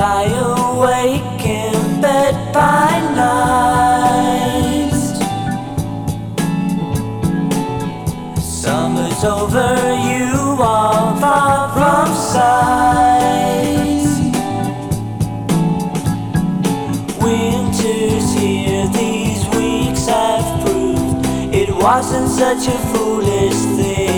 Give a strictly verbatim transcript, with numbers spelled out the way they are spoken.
Lie awake in bed by night. Summer's over, you are far from sight. Winter's here, these weeks have proved it wasn't such a foolish thing.